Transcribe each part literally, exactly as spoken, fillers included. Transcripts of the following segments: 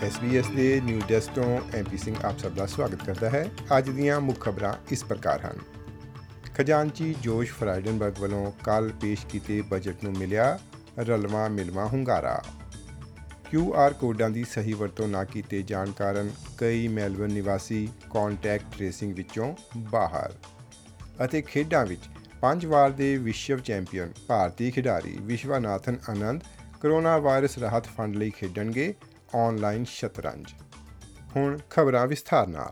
S B S ਦੇ news desk ਤੋਂ M P Singh ਆਪ ਸਭ ਦਾ ਸਵਾਗਤ ਕਰਦਾ ਹੈ। ਅੱਜ ਦੀਆਂ ਮੁੱਖ ਖਬਰਾਂ ਇਸ ਪ੍ਰਕਾਰ ਹਨ। ਖਜ਼ਾਨਚੀ ਜੋਸ਼ ਫਰਾਈਡਨਬਰਗ ਵੱਲੋਂ ਕੱਲ੍ਹ ਪੇਸ਼ ਕੀਤੇ ਬਜਟ ਨੂੰ ਮਿਲਿਆ ਰਲਵਾਂ ਮਿਲਵਾਂ ਹੁੰਗਾਰਾ। ਕਿਊ ਆਰ ਕੋਡਾਂ ਦੀ ਸਹੀ ਵਰਤੋਂ ਨਾ ਕੀਤੇ ਜਾਣ ਕਾਰਨ ਕਈ ਮੈਲਬਰਨ ਨਿਵਾਸੀ ਕਾਂਟੈਕਟ ਟ੍ਰੇਸਿੰਗ ਵਿੱਚੋਂ ਬਾਹਰ। ਅਤੇ ਖੇਡਾਂ ਵਿੱਚ ਪੰਜ ਵਾਰ ਦੇ ਵਿਸ਼ਵ ਚੈਂਪੀਅਨ ਭਾਰਤੀ ਖਿਡਾਰੀ ਵਿਸ਼ਵਾਨਾਥਨ ਆਨੰਦ ਕਰੋਨਾ ਵਾਇਰਸ ਰਾਹਤ ਫੰਡ ਲਈ ਖੇਡਣਗੇ ਆਨਲਾਈਨ ਸ਼ਤਰੰਜ। ਹੁਣ ਖਬਰਾਂ ਵਿਸਥਾਰ ਨਾਲ।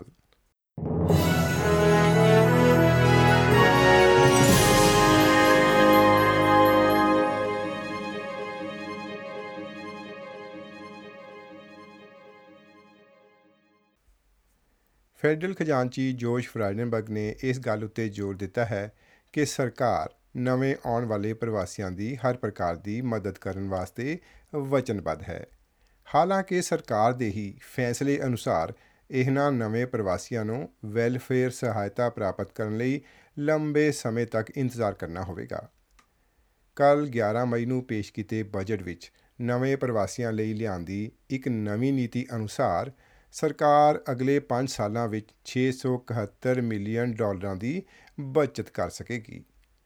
ਫੈਡਰਲ ਖਜ਼ਾਨਚੀ ਜੋਸ਼ ਫਰਾਈਡਨਬਰਗ ਨੇ ਇਸ ਗੱਲ ਉੱਤੇ ਜ਼ੋਰ ਦਿੱਤਾ ਹੈ ਕਿ ਸਰਕਾਰ ਨਵੇਂ ਆਉਣ ਵਾਲੇ ਪ੍ਰਵਾਸੀਆਂ ਦੀ ਹਰ ਪ੍ਰਕਾਰ ਦੀ ਮਦਦ ਕਰਨ ਵਾਸਤੇ ਵਚਨਬੱਧ ਹੈ। ਹਾਲਾਂਕਿ ਸਰਕਾਰ ਦੇ ਹੀ ਫੈਸਲੇ ਅਨੁਸਾਰ ਇਹਨਾਂ ਨਵੇਂ ਪ੍ਰਵਾਸੀਆਂ ਨੂੰ ਵੈਲਫੇਅਰ ਸਹਾਇਤਾ ਪ੍ਰਾਪਤ ਕਰਨ ਲਈ ਲੰਬੇ ਸਮੇਂ ਤੱਕ ਇੰਤਜ਼ਾਰ ਕਰਨਾ ਹੋਵੇਗਾ। ਕੱਲ੍ਹ ਗਿਆਰਾਂ ਮਈ ਨੂੰ ਪੇਸ਼ ਕੀਤੇ ਬਜਟ ਵਿੱਚ ਨਵੇਂ ਪ੍ਰਵਾਸੀਆਂ ਲਈ ਲਿਆਂਦੀ ਇੱਕ ਨਵੀਂ ਨੀਤੀ ਅਨੁਸਾਰ ਸਰਕਾਰ ਅਗਲੇ ਪੰਜ ਸਾਲਾਂ ਵਿੱਚ ਛੇ ਸੌ ਇਕਹੱਤਰ ਮਿਲੀਅਨ ਡਾਲਰਾਂ ਦੀ ਬਚਤ ਕਰ ਸਕੇਗੀ।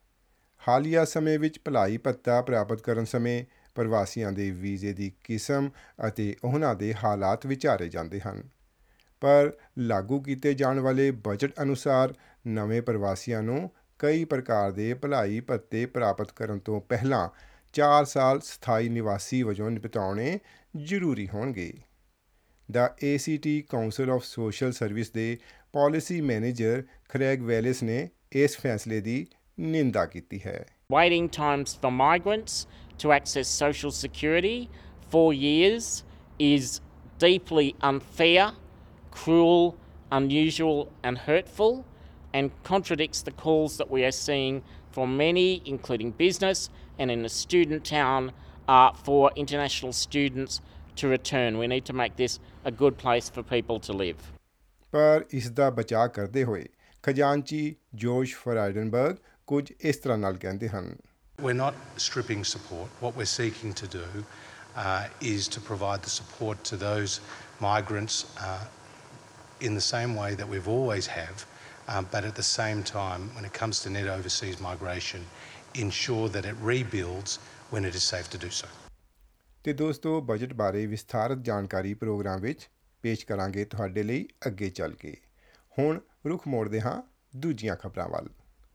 ਹਾਲੀਆ ਸਮੇਂ ਵਿੱਚ ਭਲਾਈ ਭੱਤਾ ਪ੍ਰਾਪਤ ਕਰਨ ਸਮੇਂ ਪ੍ਰਵਾਸੀਆਂ ਦੇ ਵੀਜ਼ੇ ਦੀ ਕਿਸਮ ਅਤੇ ਉਹਨਾਂ ਦੇ ਹਾਲਾਤ ਵਿਚਾਰੇ ਜਾਂਦੇ ਹਨ, ਪਰ ਲਾਗੂ ਕੀਤੇ ਜਾਣ ਵਾਲੇ ਬਜਟ ਅਨੁਸਾਰ ਨਵੇਂ ਪ੍ਰਵਾਸੀਆਂ ਨੂੰ ਕਈ ਪ੍ਰਕਾਰ ਦੇ ਭਲਾਈ ਭੱਤੇ ਪ੍ਰਾਪਤ ਕਰਨ ਤੋਂ ਪਹਿਲਾਂ ਚਾਰ ਸਾਲ ਸਥਾਈ ਨਿਵਾਸੀ ਵਜੋਂ ਬਿਤਾਉਣੇ ਜ਼ਰੂਰੀ ਹੋਣਗੇ। ਦਾ A C T council of social service ਦੇ ਪਾਲਿਸੀ ਮੈਨੇਜਰ ਕਰੈਗ ਵੈਲਿਸ ਨੇ ਇਸ ਫੈਸਲੇ ਦੀ ਨਿੰਦਾ ਕੀਤੀ ਹੈ। Waiting times for migrants to access social security, four years, is deeply unfair, cruel, unusual and hurtful, and contradicts the calls that we are seeing from many, including business and in a student town, uh, for international students to return. We need to make this a good place for people to live. ਪਰ ਇਸ ਦਾ ਬਚਾਅ ਕਰਦੇ ਹੋਏ ਖਜ਼ਾਨਚੀ ਜੋਸ਼ ਫਰਾਈਡਨਬਰਗ ਕੁਝ ਇਸ ਤਰ੍ਹਾਂ ਨਾਲ ਕਹਿੰਦੇ ਹਨ। We're not stripping support. What we're seeking to do uh, is to provide the support to those migrants uh, in the same way that we've always have, um, but at the same time, when it comes to net overseas migration, ensure that it rebuilds when it is safe to do so. ਤੇ ਦੋਸਤੋ, budget ਬਾਰੇ ਵਿਸਥਾਰਤ ਜਾਣਕਾਰੀ programme ਵਿੱਚ ਪੇਸ਼ ਕਰਾਂਗੇ ਤੁਹਾਡੇ ਲਈ ਅੱਗੇ ਚੱਲ ਕੇ। ਹੁਣ ਰੁਖ ਮੋੜਦੇ ਹਾਂ ਦੂਜੀਆਂ ਖਬਰਾਂ ਵੱਲ।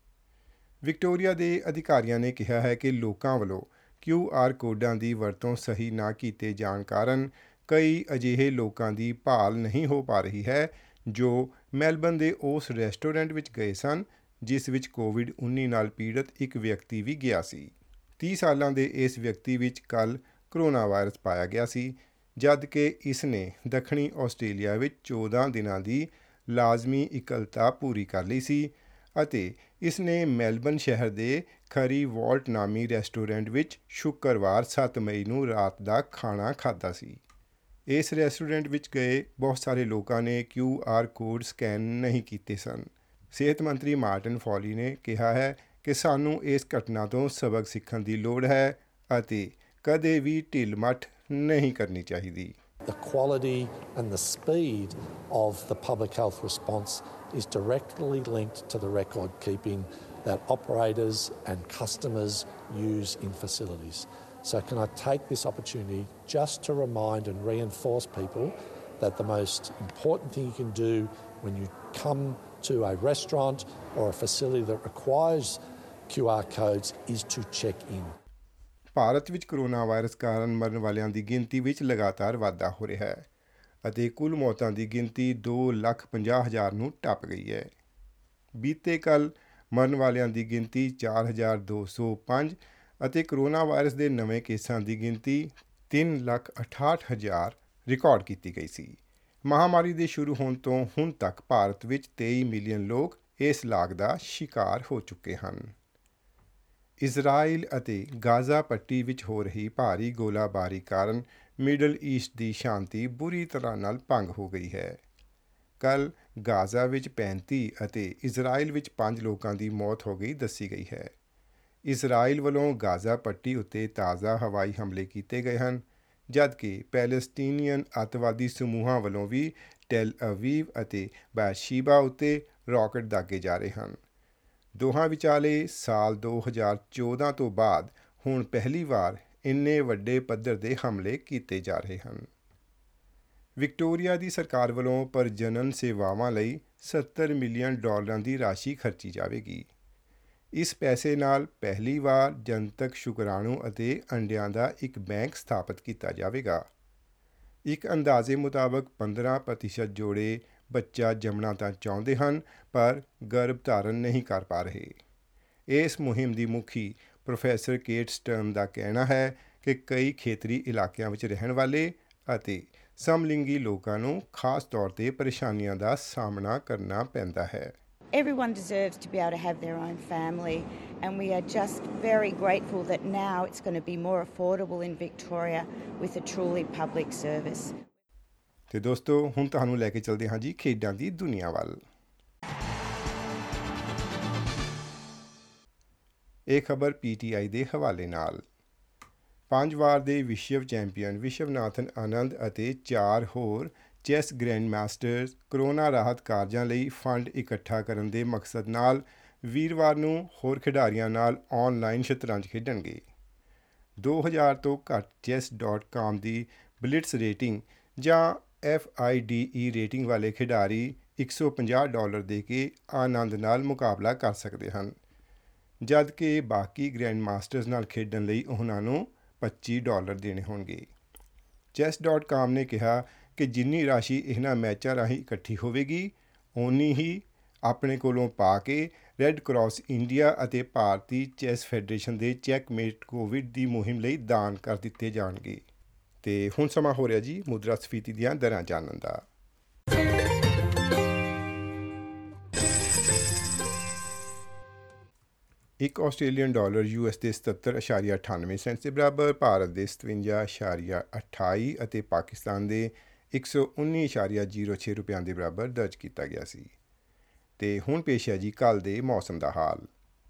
ਵਿਕਟੋਰੀਆ ਦੇ ਅਧਿਕਾਰੀਆਂ ਨੇ ਕਿਹਾ ਹੈ ਕਿ ਲੋਕਾਂ ਵੱਲੋਂ ਕਿਊ ਆਰ ਕੋਡਾਂ ਦੀ ਵਰਤੋਂ ਸਹੀ ਨਾ ਕੀਤੇ ਜਾਣ ਕਾਰਨ ਕਈ ਅਜਿਹੇ ਲੋਕਾਂ ਦੀ ਭਾਲ ਨਹੀਂ ਹੋ ਪਾ ਰਹੀ ਹੈ ਜੋ ਮੈਲਬਰਨ ਦੇ ਉਸ ਰੈਸਟੋਰੈਂਟ ਵਿੱਚ ਗਏ ਸਨ ਜਿਸ ਵਿੱਚ ਕੋਵਿਡ ਉੱਨੀ ਨਾਲ ਪੀੜਤ ਇੱਕ ਵਿਅਕਤੀ ਵੀ ਗਿਆ ਸੀ। ਤੀਹ ਸਾਲਾਂ ਦੇ ਇਸ ਵਿਅਕਤੀ ਵਿੱਚ ਕੱਲ੍ਹ ਕਰੋਨਾ ਵਾਇਰਸ ਪਾਇਆ ਗਿਆ ਸੀ, ਜਦ ਕਿ ਇਸ ਨੇ ਦੱਖਣੀ ਆਸਟ੍ਰੇਲੀਆ ਵਿੱਚ ਚੌਦਾਂ ਦਿਨਾਂ ਦੀ ਲਾਜ਼ਮੀ ਇਕੱਲਤਾ ਪੂਰੀ ਕਰ ਲਈ ਸੀ ਅਤੇ ਇਸ ਨੇ ਮੈਲਬਰਨ ਸ਼ਹਿਰ ਦੇ ਖਰੀ ਵਾਲਟ ਨਾਮੀ ਰੈਸਟੋਰੈਂਟ ਵਿੱਚ ਸ਼ੁੱਕਰਵਾਰ ਸੱਤ ਮਈ ਨੂੰ ਰਾਤ ਦਾ ਖਾਣਾ ਖਾਧਾ ਸੀ। ਇਸ ਰੈਸਟੋਰੈਂਟ ਵਿੱਚ ਗਏ ਬਹੁਤ ਸਾਰੇ ਲੋਕਾਂ ਨੇ ਕਿਊ ਆਰ ਕੋਡ ਸਕੈਨ ਨਹੀਂ ਕੀਤੇ ਸਨ। ਸਿਹਤ ਮੰਤਰੀ ਮਾਰਟਨ ਫੌਲੀ ਨੇ ਕਿਹਾ ਹੈ ਕਿ ਸਾਨੂੰ ਇਸ ਘਟਨਾ ਤੋਂ ਸਬਕ ਸਿੱਖਣ ਦੀ ਲੋੜ ਹੈ ਅਤੇ ਕਦੇ ਵੀ ਢਿੱਲ ਮੱਠ ਨਹੀਂ ਕਰਨੀ ਚਾਹੀਦੀ। The quality and the speed of the public health response is directly linked to the record keeping that operators and customers use in facilities. So can I take this opportunity just to remind and reinforce people that the most important thing you can do when you come to a restaurant or a facility that requires Q R codes is to check in. Bharat ਵਿੱਚ corona virus ਕਾਰਨ ਮਰਨ ਵਾਲਿਆਂ ਦੀ ਗਿਣਤੀ ਵਿੱਚ ਲਗਾਤਾਰ ਵਾਧਾ ਹੋ ਰਿਹਾ ਹੈ ਅਤੇ ਕੁੱਲ ਮੌਤਾਂ ਦੀ ਗਿਣਤੀ ਦੋ ਲੱਖ ਪੰਜਾਹ ਹਜ਼ਾਰ ਨੂੰ ਟੱਪ ਗਈ ਹੈ। ਬੀਤੇ ਕੱਲ੍ਹ ਮਰਨ ਵਾਲਿਆਂ ਦੀ ਗਿਣਤੀ ਚਾਰ ਹਜ਼ਾਰ ਦੋ ਸੌ ਪੰਜ ਅਤੇ ਕਰੋਨਾ ਵਾਇਰਸ ਦੇ ਨਵੇਂ ਕੇਸਾਂ ਦੀ ਗਿਣਤੀ ਤਿੰਨ ਲੱਖ ਅਠਾਹਠ ਹਜ਼ਾਰ ਰਿਕਾਰਡ ਕੀਤੀ ਗਈ ਸੀ। ਮਹਾਂਮਾਰੀ ਦੇ ਸ਼ੁਰੂ ਹੋਣ ਤੋਂ ਹੁਣ ਤੱਕ ਭਾਰਤ ਵਿੱਚ ਤੇਈ ਮਿਲੀਅਨ ਲੋਕ ਇਸ ਲਾਗ ਦਾ ਸ਼ਿਕਾਰ ਹੋ ਚੁੱਕੇ ਹਨ। ਇਜ਼ਰਾਈਲ ਅਤੇ ਗਾਜ਼ਾ ਪੱਟੀ ਵਿੱਚ ਹੋ ਰਹੀ ਭਾਰੀ ਗੋਲਾਬਾਰੀ ਕਾਰਨ ਮਿਡਲ ਈਸਟ ਦੀ ਸ਼ਾਂਤੀ ਬੁਰੀ ਤਰ੍ਹਾਂ ਨਾਲ ਭੰਗ ਹੋ ਗਈ ਹੈ। ਕੱਲ੍ਹ ਗਾਜ਼ਾ ਵਿੱਚ ਪੈਂਤੀ ਅਤੇ ਇਜ਼ਰਾਈਲ ਵਿੱਚ ਪੰਜ ਲੋਕਾਂ ਦੀ ਮੌਤ ਹੋ ਗਈ ਦੱਸੀ ਗਈ ਹੈ। ਇਜ਼ਰਾਈਲ ਵੱਲੋਂ ਗਾਜ਼ਾ ਪੱਟੀ ਉੱਤੇ ਤਾਜ਼ਾ ਹਵਾਈ ਹਮਲੇ ਕੀਤੇ ਗਏ ਹਨ ਜਦ ਕਿ ਪੈਲਸਟੀਨੀਅਨ ਅੱਤਵਾਦੀ ਸਮੂਹਾਂ ਵੱਲੋਂ ਵੀ ਟੈਲ ਅਵੀਵ ਅਤੇ ਬੈਰਸ਼ੀਬਾ ਉੱਤੇ ਰਾਕਟ ਦਾਗੇ ਜਾ ਰਹੇ ਹਨ। ਦੋਹਾਂ ਵਿਚਾਲੇ ਸਾਲ ਦੋ ਹਜ਼ਾਰ ਚੌਦਾਂ ਤੋਂ ਬਾਅਦ ਹੁਣ ਪਹਿਲੀ ਵਾਰ ਇੰਨੇ ਵੱਡੇ ਪੱਧਰ ਦੇ ਹਮਲੇ ਕੀਤੇ ਜਾ ਰਹੇ ਹਨ। ਵਿਕਟੋਰੀਆ ਦੀ ਸਰਕਾਰ ਵੱਲੋਂ ਪ੍ਰਜਨਨ ਸੇਵਾਵਾਂ ਲਈ ਸੱਤਰ ਮਿਲੀਅਨ ਡਾਲਰਾਂ ਦੀ ਰਾਸ਼ੀ ਖਰਚੀ ਜਾਵੇਗੀ। ਇਸ ਪੈਸੇ ਨਾਲ ਪਹਿਲੀ ਵਾਰ ਜਨਤਕ ਸ਼ੁਕਰਾਣੂ ਅਤੇ ਅੰਡਿਆਂ ਦਾ ਇੱਕ ਬੈਂਕ ਸਥਾਪਿਤ ਕੀਤਾ ਜਾਵੇਗਾ। ਇੱਕ ਅੰਦਾਜ਼ੇ ਮੁਤਾਬਕ ਪੰਦਰਾਂ ਪ੍ਰਤੀਸ਼ਤ ਜੋੜੇ ਬੱਚਾ ਜੰਮਣਾ ਤਾਂ ਚਾਹੁੰਦੇ ਹਨ ਪਰ ਗਰਭ ਧਾਰਨ ਨਹੀਂ ਕਰ ਪਾ ਰਹੇ। ਇਸ ਮੁਹਿੰਮ ਦੀ ਮੁਖੀ ਪ੍ਰੋਫੈਸਰ ਕੇਟ ਸਟਰਨ ਦਾ ਕਹਿਣਾ ਹੈ ਕਿ ਕਈ ਖੇਤਰੀ ਇਲਾਕਿਆਂ ਵਿੱਚ ਰਹਿਣ ਵਾਲੇ ਅਤੇ ਸਮਲਿੰਗੀ ਲੋਕਾਂ ਨੂੰ ਖਾਸ ਤੌਰ 'ਤੇ ਪਰੇਸ਼ਾਨੀਆਂ ਦਾ ਸਾਹਮਣਾ ਕਰਨਾ ਪੈਂਦਾ ਹੈ। Everyone deserves to be able to have their own family, and we are just very grateful that now it's going to be more affordable in Victoria with a truly public service. ਤੇ ਦੋਸਤੋ ਹੁਣ ਤੁਹਾਨੂੰ ਲੈ ਕੇ ਚੱਲਦੇ ਹਾਂ ਜੀ ਖੇਡਾਂ ਦੀ ਦੁਨੀਆ ਵੱਲ। ਇਹ ਖਬਰ ਪੀ ਟੀ ਆਈ ਦੇ ਹਵਾਲੇ ਨਾਲ। ਪੰਜ ਵਾਰ ਦੇ ਵਿਸ਼ਵ ਚੈਂਪੀਅਨ ਵਿਸ਼ਵਨਾਥਨ ਆਨੰਦ ਅਤੇ ਚਾਰ ਹੋਰ ਚੈਸ ਗ੍ਰੈਂਡ ਮਾਸਟਰਸ ਕਰੋਨਾ ਰਾਹਤ ਕਾਰਜਾਂ ਲਈ ਫੰਡ ਇਕੱਠਾ ਕਰਨ ਦੇ ਮਕਸਦ ਨਾਲ ਵੀਰਵਾਰ ਨੂੰ ਹੋਰ ਖਿਡਾਰੀਆਂ ਨਾਲ ਆਨਲਾਈਨ ਸ਼ਤਰੰਜ ਖੇਡਣਗੇ। ਦੋ ਹਜ਼ਾਰ ਤੋਂ ਘੱਟ ਚੈਸ ਡਾਟ ਕਾਮ ਦੀ ਬਲਿਟਸ ਰੇਟਿੰਗ ਜਾਂ F I D E rating ਵਾਲੇ ਖਿਡਾਰੀ ਇੱਕ ਸੌ ਪੰਜਾਹ ਡਾਲਰ ਦੇ ਕੇ ਆਨੰਦ ਨਾਲ ਮੁਕਾਬਲਾ ਕਰ ਸਕਦੇ ਹਨ, ਜਦ ਕਿ ਬਾਕੀ ਗ੍ਰੈਂਡ ਮਾਸਟਰਸ ਨਾਲ ਖੇਡਣ ਲਈ ਉਹਨਾਂ ਨੂੰ ਪੱਚੀ ਡਾਲਰ ਦੇਣੇ ਹੋਣਗੇ। ਚੈਸ ਡਾਟ ਕਾਮ ਨੇ ਕਿਹਾ ਕਿ ਜਿੰਨੀ ਰਾਸ਼ੀ ਇਹਨਾਂ ਮੈਚਾਂ ਰਾਹੀਂ ਇਕੱਠੀ ਹੋਵੇਗੀ ਓਨੀ ਹੀ ਆਪਣੇ ਕੋਲੋਂ ਪਾ ਕੇ ਰੈੱਡ ਕਰਾਸ ਇੰਡੀਆ ਅਤੇ ਭਾਰਤੀ ਚੈਸ ਫੈਡਰੇਸ਼ਨ ਦੇ ਚੈੱਕਮੇਟ ਕੋਵਿਡ ਦੀ ਮੁਹਿੰਮ ਲਈ ਦਾਨ ਕਰ ਦਿੱਤੇ ਜਾਣਗੇ। ਤੇ ਹੁਣ ਸਮਾਂ ਹੋ ਰਿਹਾ ਜੀ ਮੁਦਰਾ ਸਫੀਤੀ ਦੀਆਂ ਦਰਾਂ ਜਾਣਨ ਦਾ। ਇੱਕ ਆਸਟ੍ਰੇਲੀਅਨ ਡਾਲਰ ਯੂ ਐਸ ਦੇ ਸਤੱਤਰ ਅਸ਼ਾਰੀਆ ਅਠਾਨਵੇਂ ਸੈਂਟ ਦੇ ਬਰਾਬਰ, ਭਾਰਤ ਦੇ ਸਤਵੰਜਾ ਅਸ਼ਾਰੀਆ ਅਠਾਈ ਅਤੇ ਪਾਕਿਸਤਾਨ ਦੇ ਇੱਕ ਸੌ ਉੱਨੀ ਅਸ਼ਾਰੀਆ ਜ਼ੀਰੋ ਛੇ ਰੁਪਇਆਂ ਦੇ ਬਰਾਬਰ ਦਰਜ ਕੀਤਾ ਗਿਆ ਸੀ। ਤੇ ਹੁਣ ਪੇਸ਼ ਹੈ ਜੀ ਕੱਲ੍ਹ ਦੇ ਮੌਸਮ ਦਾ ਹਾਲ।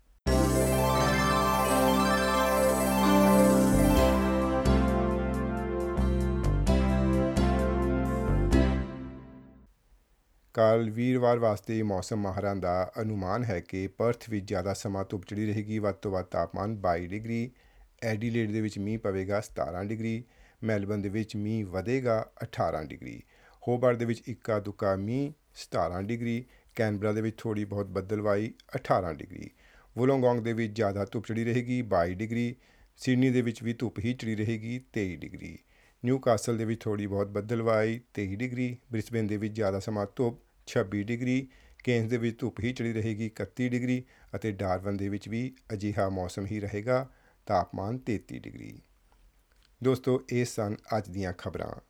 ਕੱਲ੍ਹ ਵੀਰਵਾਰ ਵਾਸਤੇ ਮੌਸਮ ਮਾਹਰਾਂ ਦਾ ਅਨੁਮਾਨ ਹੈ ਕਿ ਪਰਥ ਵਿੱਚ ਜ਼ਿਆਦਾ ਸਮਾਂ ਧੁੱਪ ਚੜੀ ਰਹੇਗੀ, ਵੱਧ ਤੋਂ ਵੱਧ ਤਾਪਮਾਨ ਬਾਈ ਡਿਗਰੀ, ਐਡੀਲੇਡ ਦੇ ਵਿੱਚ ਮੀਂਹ ਪਵੇਗਾ ਸਤਾਰਾਂ ਡਿਗਰੀ, ਮੈਲਬਰਨ ਦੇ ਵਿੱਚ ਮੀਂਹ ਵਧੇਗਾ ਅਠਾਰਾਂ ਡਿਗਰੀ, ਹੋਬਾਰਟ ਦੇ ਵਿੱਚ ਇੱਕਾ ਦੁੱਕਾ ਮੀਂਹ ਸਤਾਰਾਂ ਡਿਗਰੀ, ਕੈਨਬਰਾ ਦੇ ਵਿੱਚ ਥੋੜ੍ਹੀ ਬਹੁਤ ਬੱਦਲਵਾਈ ਅਠਾਰਾਂ ਡਿਗਰੀ, ਵੁਲੋਂਗੋਂਗ ਦੇ ਵਿੱਚ ਜ਼ਿਆਦਾ ਧੁੱਪ ਚੜੀ ਰਹੇਗੀ ਬਾਈ ਡਿਗਰੀ, ਸਿਡਨੀ ਦੇ ਵਿੱਚ ਵੀ ਧੁੱਪ ਹੀ ਚੜੀ ਰਹੇਗੀ ਤੇਈ ਡਿਗਰੀ, ਨਿਊ ਕਾਸਲ ਦੇ ਵਿੱਚ ਥੋੜ੍ਹੀ ਬਹੁਤ ਬੱਦਲਵਾਈ ਤੇਈ ਡਿਗਰੀ, ਬ੍ਰਿਸਬੇਨ ਦੇ ਵਿੱਚ ਜ਼ਿਆਦਾ ਸਮਾਂ ਧੁੱਪ ਛੱਬੀ ਡਿਗਰੀ, ਕੇਨਸ ਦੇ ਵਿੱਚ ਧੁੱਪ ਹੀ ਚੜੀ ਰਹੇਗੀ ਇਕੱਤੀ ਡਿਗਰੀ ਅਤੇ ਡਾਰਵਨ ਦੇ ਵਿੱਚ ਵੀ ਅਜਿਹਾ ਮੌਸਮ ਹੀ ਰਹੇਗਾ, ਤਾਪਮਾਨ ਤੇਤੀ ਡਿਗਰੀ। ਦੋਸਤੋ ਇਹ ਸਨ ਅੱਜ ਦੀਆਂ ਖਬਰਾਂ।